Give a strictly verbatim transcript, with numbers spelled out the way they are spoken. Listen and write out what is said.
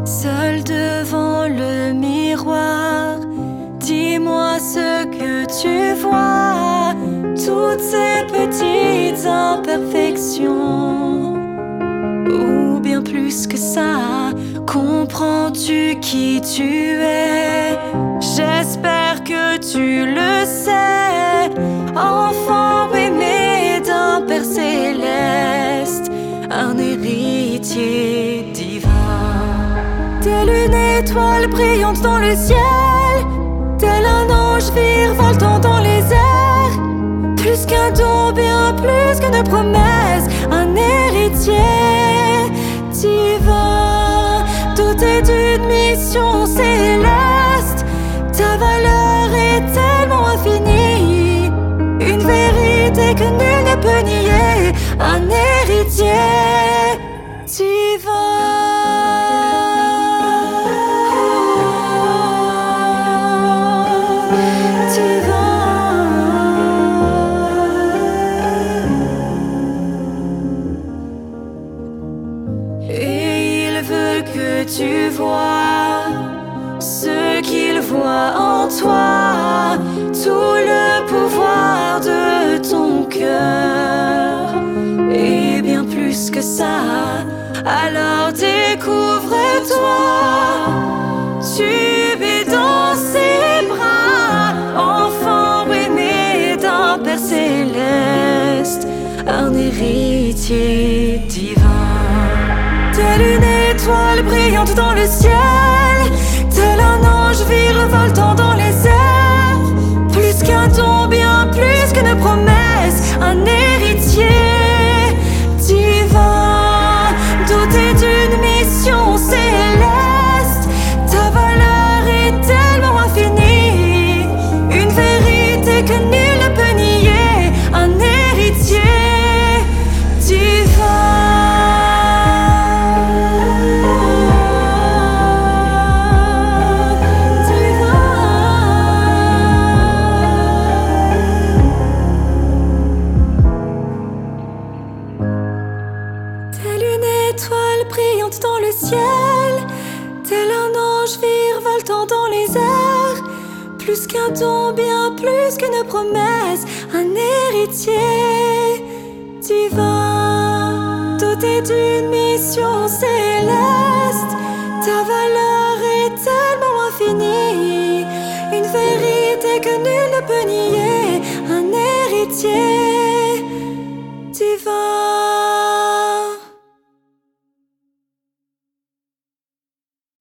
Seul devant le miroir, dis-moi ce que tu vois, toutes ces petites imperfections. Ou bien plus que ça, comprends-tu qui tu es? J'espère que tu le sais, enfant aimé d'un Père céleste, un héritier divin. Telle une étoile brillante dans le ciel, tel un ange virevoltant dans les airs, plus qu'un don, bien plus qu'une promesse, un héritier divin, doté d'une mission céleste. Ta valeur est tellement infinie, une vérité que nul ne peut nier, un héritier divin. Que tu vois ce qu'il voit en toi, tout le pouvoir de ton cœur, et bien plus que ça. Alors découvre-toi, tu es dans ses bras, enfant aimé d'un Père céleste, un héritier divin. Telle une étoile brillante dans le ciel, tel un ange virevoltant dans les airs, plus qu'un don, bien plus qu'une promesse, un héritier divin, doté d'une mission céleste. Ta valeur est tellement infinie, une vérité que nul ne peut nier, un héritier divin. Étoile brillante dans le ciel, tel un ange virevoltant dans les airs, plus qu'un don, bien plus qu'une promesse, un héritier divin, doté d'une mission céleste. Ta valeur est tellement infinie, une vérité que nul ne peut nier, un héritier divin.